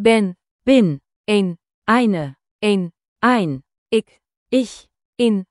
Ben. bin, Een. eine, ein, Ich. In.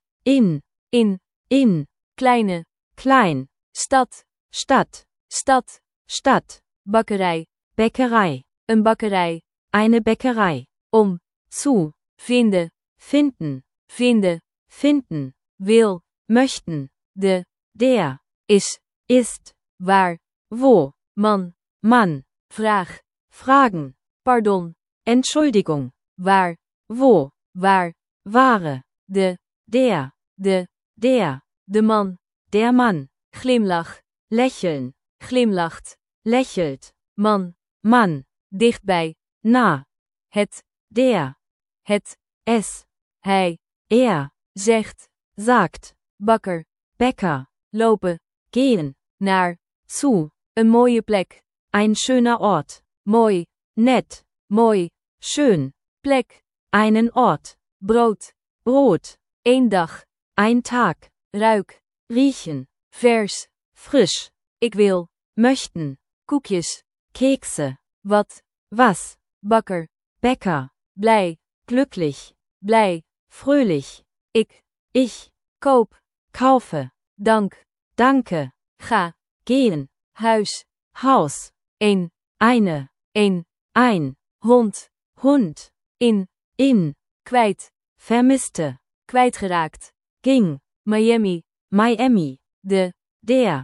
in, Kleine. klein, Stad. Stadt, Stadt, Bakkerij. Bäckerei, Een bakkerij. eine Bäckerei, Om. zu, Vinden. finden, Vinden. Wil. möchten, De. der, Ist. Waar. wo, Man. Vraag. fragen, Pardon. Entschuldigung, Waar. wo, Waar. Ware, De. der, De man. der Mann, Glimlach. lächeln, Glimlacht. lächelt, Man. Dichtbij. nah, Het. der, es, Hij. zegt, sagt, Bakker. Bäcker, Lopen. gehen, Naar. zu, Een mooie plek. ein schöner Ort, Mooi. nett, Mooi. schön, Plek. einen Ort, Brood. Brot, 1 dag. ein Tag, Ruik. riechen, Vers. frisch, Ik wil. möchten, Koekjes. Kekse, Wat. was, Bakker. Bäcker, Blij. glücklich, Blij. fröhlich, ich, Koop. kaufe, Dank. danke, Ga. gehen, Huis. Haus, Een. eine, ein, Hond. Hund, In. Kwijt. vermisste, Kwijtgeraakt. ging, Miami. Miami, De. der,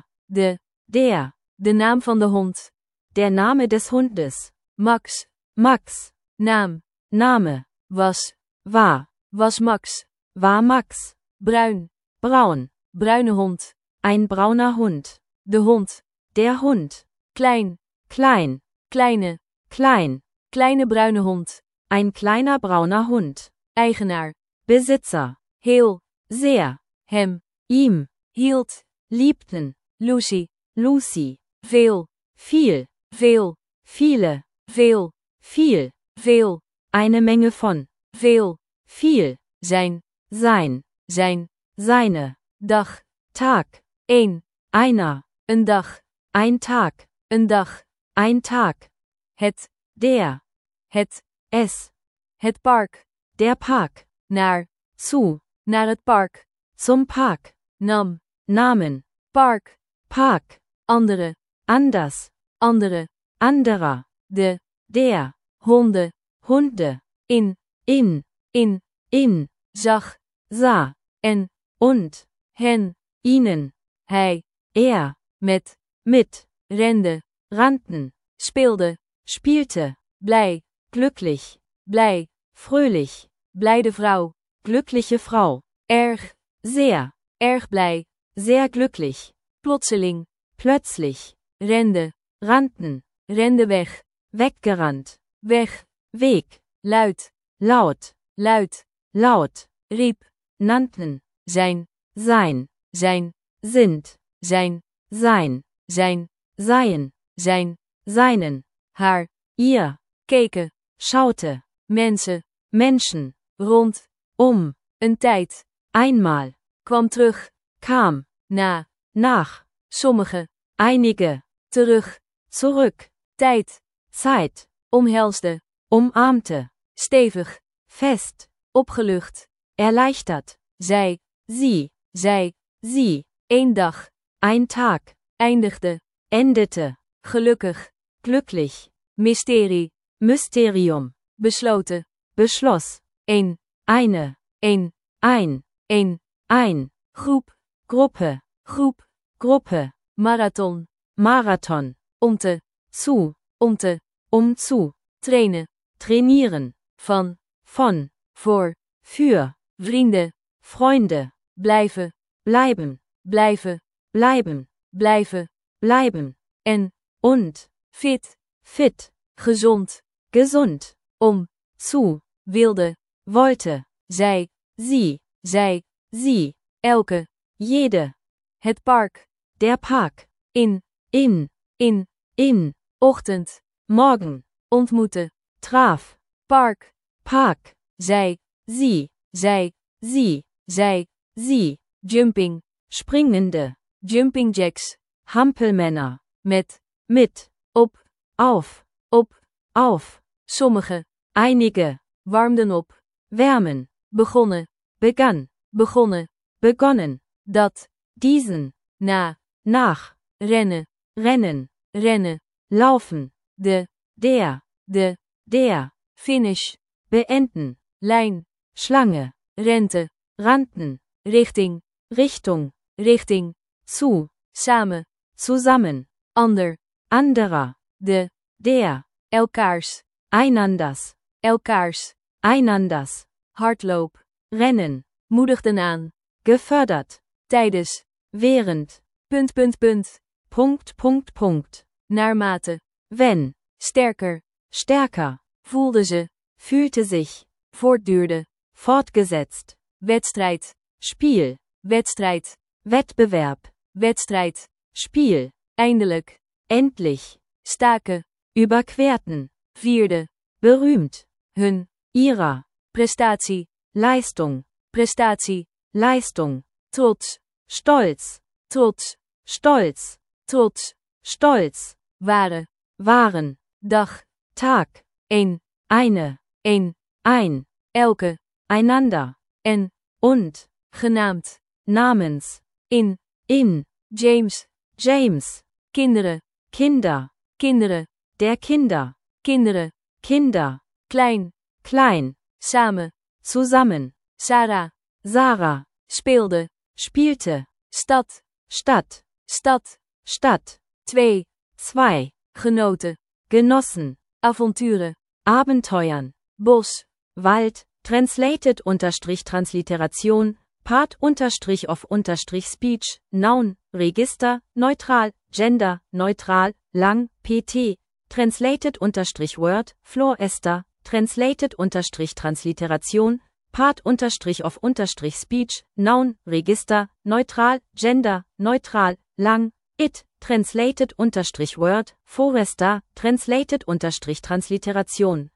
De naam van de hond. der Name des Hundes, Max. Max, Naam. Name, Was. war Max. Max, Bruin. braun, Bruine hond. ein brauner Hund, De hond. der Hund, Klein. klein, Kleine. Kleine bruine hond. ein kleiner brauner Hund, Eigenaar. Besitzer, Heel. sehr, Hem. ihm, Hield. liebten, Lucy. Lucy, Veel. viel, viele, viel, eine Menge von, Veel. viel, Zijn. sein, seine, Dag. Tag, einer, Een dag. ein Tag, Een dag. ein Tag, Het. der, es, Het park. der Park, Naar het park. zum Park, Namen, Park. Park, Andere. anders, anderer, De. der, Honden. Hunde, in, Zag. sah, En. und, Hen. ihnen, Hij. mit, Rende. rannten, Speelde. spielte, Blij. glücklich, Blij. fröhlich, Blijde vrouw. glückliche Frau, Erg. sehr, Erg blij. sehr glücklich, Plotseling. plötzlich, Rende. rannten, Rende weg. weggerannt, Weg. Weg, Luid. laut, Riep. nannten, Zijn. sein, sind, Zijn. seien, seinen, Haar. ihr, Keken. schaute, Mensen. Rond. Een tijd. einmal, Kwam terug. kam, nach, Sommige. einige, Terug. zurück, Zeit, Omhelsde. umarmte, Stevig. fest, Opgelucht. erleichtert, Zij. sie, 1 dag. ein Tag, Eindigde. endete, Gelukkig. glücklich, Mysterie. Mysterium, Besloten. beschloss, eine, ein, Groep. Gruppe, Marathon, Om te. zu, Trainen. trainieren, Van. von, für, Vrienden. Freunde, Blijven. bleiben, En. und, fit, Gezond. gesund, Om. zu, Wilde. wollte, Zij. sie, Elke. jede, Het park. der Park, In. Ochtend. morgen, Ontmoeten. traf, Park. zij, sie, Jumping. springende, Jumping jacks. Hampelmänner, Met. mit, Op. auf, Sommige. einige, Warmden op. wärmen, Begonnen. begann, Begonnen. begonnen, Dat. diesen, Na. nach, Rennen. rennen, Rennen. laufen, De. der, Der. Finish. beenden, Lijn. Schlange, Rente. rannten, Richting. Richtung, Richting. zu, Samen. zusammen, Ander. anderer, De. der, Elkaars. einanders, Elkaars. einanders, Hardloop. rennen, Moedigden aan. gefördert, Tijdens. während, Punt. Naarmate. wenn, Sterker. stärker, Voelde ze. fühlte sich, Voortduurde. fortgesetzt, Wedstrijd. Spiel, Wedstrijd. Wettbewerb, Wedstrijd. Spiel, Eindelijk. endlich, Staken. überquerten, Vierde. berühmt, Hun. ihrer, Prestatie. Leistung, Prestatie. Leistung, Trots. Stolz, Trots. Stolz, Trots. Stolz, Waren. waren, Dag. Tag, Een. eine, ein, Elke. einander, En. und, Genaamd. namens, In. in, James. James, Kinderen. Kinder, Kinderen. der Kinder, Kinderen. Kinder, Klein. klein, Samen. zusammen, Sarah. Sarah, Speelde. spielte, Stad. Stadt, Stad. Stadt, 2. zwei, Genoten. genossen, Avonturen. Abenteuern, Bos. Wald, Translation, Part_of_speech, Noun, Register, neutral, Gender, neutral, lang, pt, Translated_word, Floor Esther, Translated_transliteration, Part_of_speech, Noun, Register, neutral, Gender, neutral, lang, it, Translated_word, Forester, Translated_transliteration,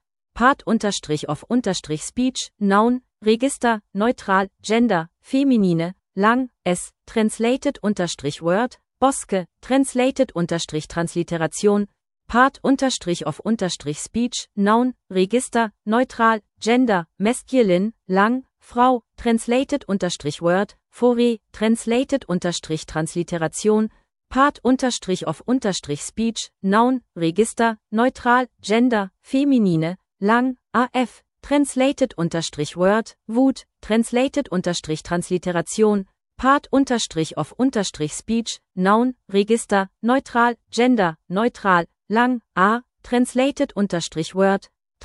Part_of_speech, Noun, Register, neutral, Gender, feminine, lang, es, Translated_word, Boske, Translated_transliteration, Part_of_speech, Noun, Register, neutral, Gender, masculine, lang, Frau, Translated_word, Fore, Translated_transliteration, Part_of_speech, Noun, Register, neutral, Gender, feminine, lang, af, Translated_word, Wut, Translated_transliteration, Part_of_speech, Noun, Register, neutral, Gender, neutral, lang, a, Translated_word,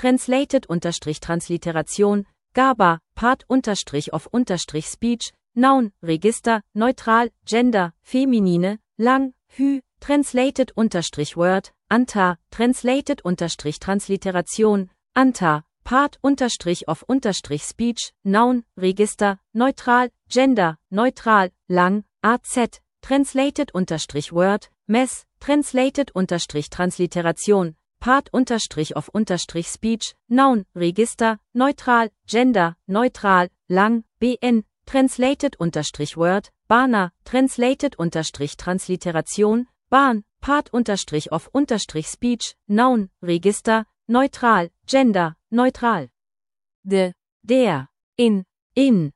Translated_transliteration, GABA, Part_of_speech, Noun, Register, neutral, Gender, feminine, lang, hü, Translated_word, anta, Translated_transliteration, anta, Part_of_speech, Noun, Register, neutral, Gender, neutral, lang, az, Translated_word, mess, Translated_transliteration, Part_of_speech, Noun, Register, neutral, Gender, neutral, lang, bn, Translated_word, Bana, Translated_transliteration, Bahn, Part_of_speech, Noun, Register, neutral, Gender, neutral. De. Der, In. in,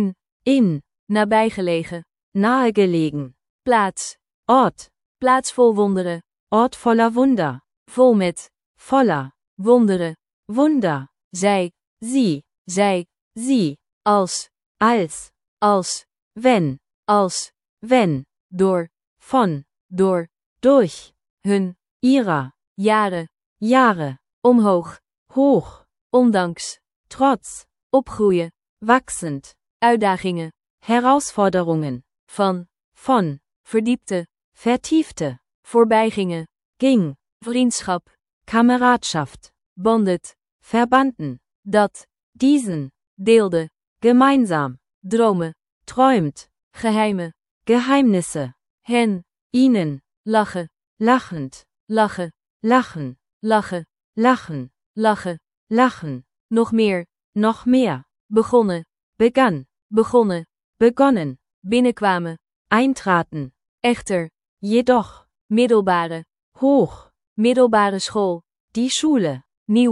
Nabijgelegen. nahegelegen, Plaats. Ort, Plaats vol wonderen. Ort voller Wunder, Vol met. voller, Wonderen. Wunder, Zij. sie, Sie. Als. als, wenn, wenn, Door. von, Door. durch, Hun. ihrer, Jaren. Jahre, Omhoog. hoch, Ondanks. trotz, Opgroeien. wachsend, Uitdagingen. Herausforderungen, Van. von, Verdiepte. vertiefte, Voorbijgingen. ging, Vriendschap. Kameradschaft, Bandet. verbanden, Dat. diesen, Deelde. gemeinsam, Dromen. träumt, Geheimen. Geheimnisse, Hen. ihnen, Lachen. lachend, Lachen. lachen, Lachen. lachen, Lachen. lachen, Nog meer. noch mehr, Begonnen. begann, Begonnen. begonnen, Binnenkwamen. eintraten, Echter. jedoch, Middelbare. hoch, Middelbare school. die Schule, Nieuwe.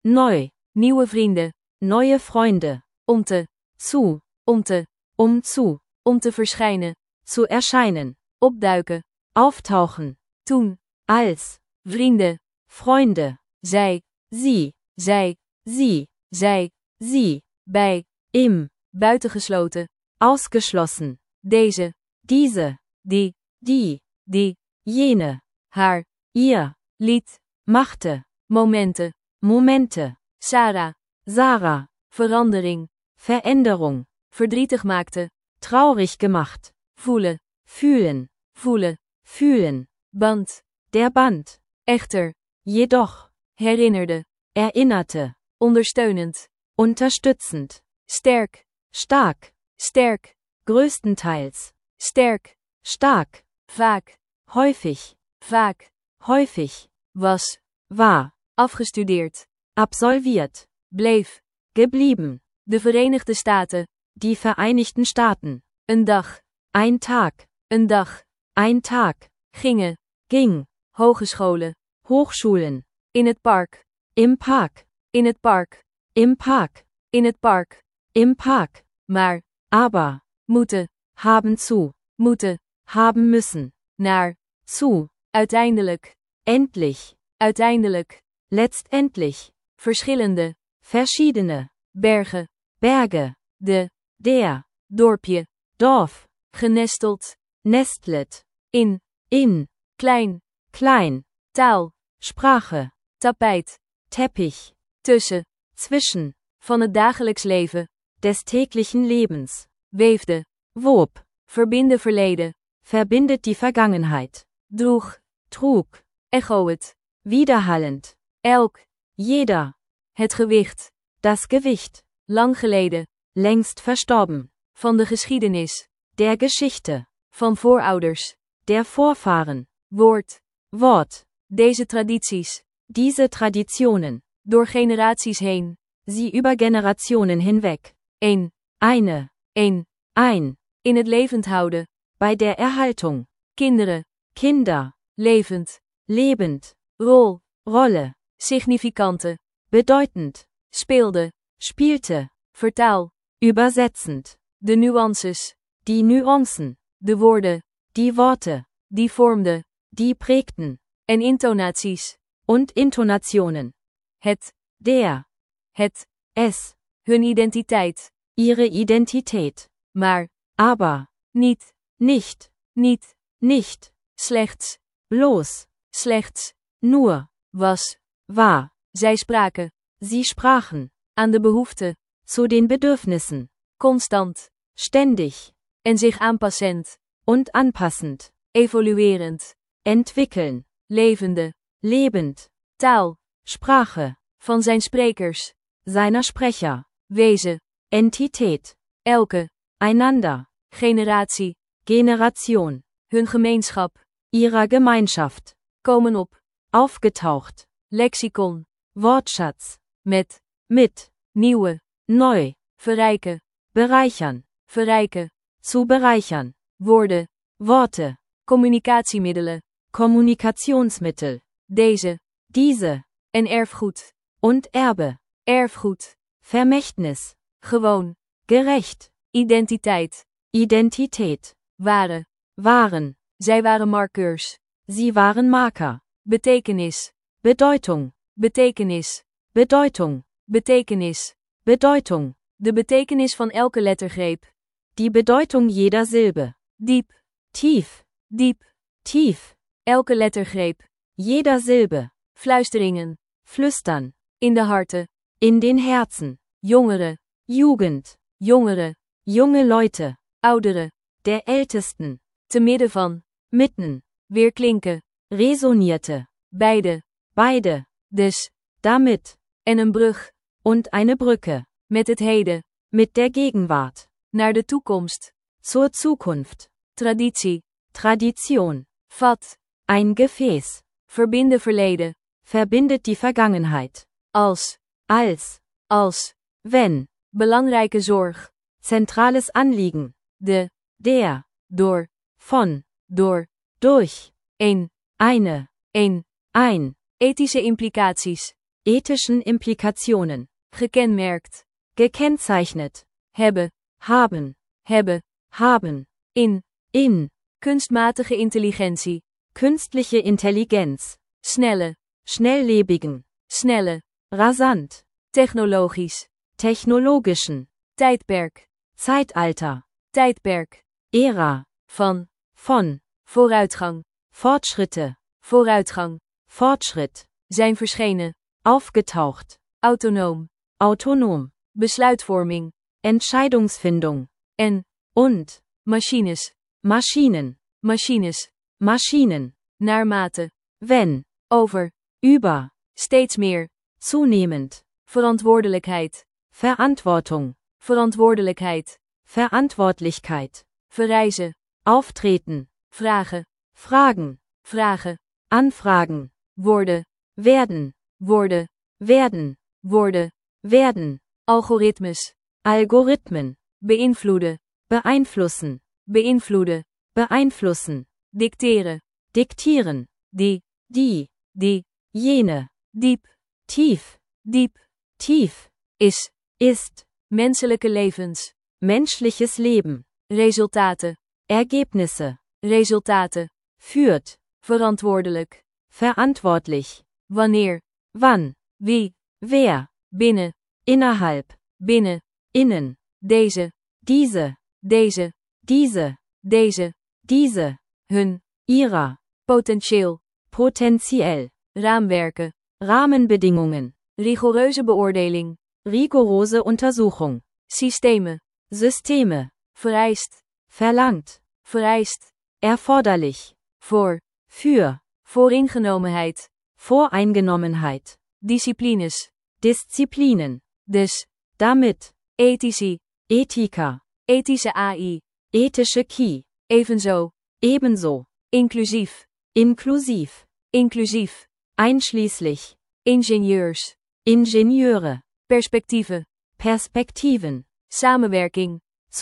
neu, Nieuwe vrienden. neue Freunde, Om te. zu, Om te verschijnen. zu erscheinen, Opduiken. auftauchen, Toen. als, Vrienden. Freunde, Zij. sie, Zij. sie, Zij. Bij. im, Buitengesloten. ausgeschlossen, Deze. diese, Die. die, jene, Haar. ihr, Lied. machte, Momenten. Momente, Sarah. Sarah, Verandering. Veränderung, Verdrietig maakte. traurig gemacht, Voelen. fühlen, fühlen, Band. der Band, Echter. jedoch, Herinnerde. erinnerte, Ondersteunend. unterstützend, Sterk. stark, Sterk. größtenteils, Sterk. stark, Vaak. häufig, Vaak. Was. war, Afgestudeerd. absolviert, Bleef. geblieben, De Verenigde Staten. die Vereinigten Staaten, Een dag. ein Tag, Een dag. ein Tag, Gingen. ging, Hogescholen. Hochschulen, In het park. im Park, In het park. im Park, In het park. im Park, Maar. aber, Moeten. haben zu, Moeten. haben müssen, Naar. zu, Uiteindelijk. endlich, Uiteindelijk. letztendlich, Verschillende. verschiedene, Bergen. Berge, De. der, Dorpje. Dorf, Genesteld. nestlet, In. in, Klein. klein, Taal. Sprache, Tapijt. Teppich, Tussen. zwischen, Van het dagelijks leven. des täglichen Lebens, Weefde. wob, Verbinden verleden. verbindet die Vergangenheit, Droeg. trug, Echo het. widerhallend, Elk. jeder, Het gewicht. das Gewicht, Lang geleden. längst verstorben, Van de geschiedenis. der Geschichte, Van voorouders. der Vorfahren, Woord. Wort, Deze tradities. diese Traditionen, Door generaties heen. sie über Generationen hinweg, Een. eine, Een. ein, In het levend houden. bei der Erhaltung, Kinderen. Kinder, Levend. lebend, Rol. Rolle, Significante. bedeutend, Speelde. spielte, Vertaal. übersetzend, De nuances. die Nuancen, De woorden. die Worte, Die vormden. die prägten, En intonaties. und Intonationen, Het. der, Het. es, Hun identiteit. ihre Identität, Maar. aber, Niet. nicht, Niet. Slechts. Bloß. Slechts. Nur. Was. War. Zij spraken. Sie sprachen. Aan de behoefte. Zu den Bedürfnissen. Constant. Ständig. En zich aanpassend. Und anpassend. Evoluerend. Entwickeln. Levende. Lebend. Taal. Sprache. Van zijn sprekers. Seiner Sprecher. Wezen. Entität. Elke. Einander. Generatie. Generation. Hun gemeenschap. Ihrer Gemeinschaft. Komen op. Aufgetaucht. Lexicon. Wortschatz. Met. Mit. Nieuwe. Neu. Verrijken. Bereichern. Verrijken. Zu bereichern. Woorden. Worte. Communicatiemiddelen. Kommunikationsmittel. Deze. Diese. En erfgoed. Und Erbe. Erfgoed. Vermächtnis. Gewoon. Gerecht. Identiteit. Identität. Waren. Waren. Zij waren markeurs. Sie waren Marker. Betekenis. Bedeutung. Betekenis. Bedeutung. Betekenis. Bedeutung. De betekenis van elke lettergreep. Die Bedeutung jeder Silbe. Diep. Tief. Diep. Tief. Elke lettergreep. Jeder Silbe. Fluisteringen. Flüstern. In de harten. In den Herzen. Jongeren. Jugend. Jongeren. Junge Leute. Ouderen. Der Ältesten. Te midden van. Mitten. Weerklinken. Resonierte. Beide. Beide. Dus. Damit. En een brug. Und eine Brücke. Met het heden. Mit der Gegenwart. Naar de toekomst. Zur Zukunft. Traditie. Tradition. Vat. Ein Gefäß. Verbinden verleden. Verbindet die Vergangenheit. Als. Als. Wenn. Belangrijke zorg. Zentrales Anliegen. De. Der. Door. Von. Door. Durch. Een. Eine. Een. Ein. Ethische implicaties. ethischen Implikationen, gekenmerkt, gekennzeichnet, hebben, haben, haben, in, kunstmatige intelligentie, künstliche Intelligenz, snelle, schnelllebigen, rasant, technologisch, technologischen, tijdperk, Zeitalter, Ära, van, von, vooruitgang, Fortschritt, zijn verschenen, aufgetaucht, autonoom, besluitvorming, Entscheidungsfindung, und, Maschinen, Maschinen, naarmate, wenn, over, über, steeds meer, zunehmend, verantwoordelijkheid, Verantwortlichkeit, verreizen, auftreten, vragen, fragen, anfragen, worden, werden, algoritmes, Algorithmen, beïnvloeden, beeinflussen, dicteren, diktieren, die, jene, diep, tief, ist, menselijke levens, menschliches Leben, resultaten, Ergebnisse, führt, verantwoordelijk, verantwortlich, wanneer, wann, wie, wer, binnen, innerhalb, innen, deze, diese, hun, ihrer, potentieel, potenziell, raamwerken, Rahmenbedingungen, rigoureuze beoordeling, rigorose Untersuchung, systemen, Systeme, vereist, verlangt, erforderlich, voor, für, vooringenomenheid, Voreingenommenheit, disciplines, Disziplinen, dus, damit, ethici, Ethiker, ethische AI, ethische Key, evenzo, ebenso, inclusief, inklusiv, einschließlich, ingenieurs, Ingenieure, perspectieven, samenwerking,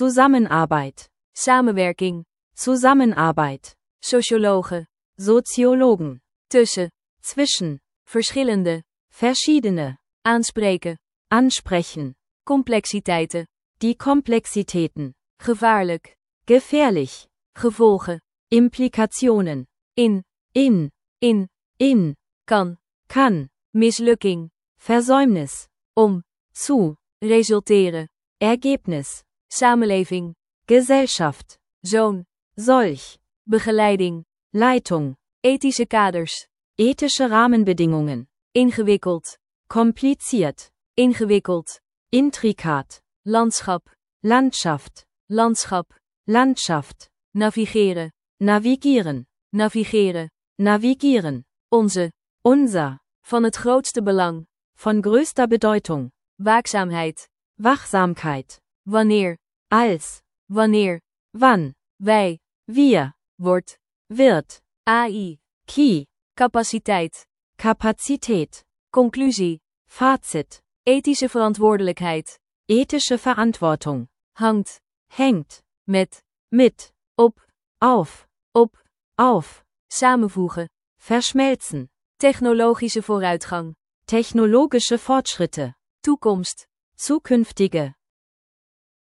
Zusammenarbeit, sociologen, Soziologen, tussen, zwischen, verschiedene, ansprechen, complexiteiten, die Komplexitäten, gevaarlijk, gefährlich, gevolgen, Implikationen, in, kann, mislukking, Versäumnis, om, zu, resulteren, Ergebnis, samenleving, Gesellschaft, zoon, solch, begeleiding, Leitung, ethische kaders, ethische Rahmenbedingungen, ingewikkeld, kompliziert, intrikat, landschap, Landschaft, navigeren, navigieren, onze, unser, van het grootste belang, von größter Bedeutung, waakzaamheid, Wachsamkeit, wanneer, wann, wij, wir, wird, AI, Key, capaciteit, Kapazität, conclusie, Fazit, ethische verantwoordelijkheid, ethische Verantwortung, hangt, hängt, met, op, auf, samenvoegen, verschmelzen, technologische vooruitgang, technologische Fortschritte, toekomst, zukünftige,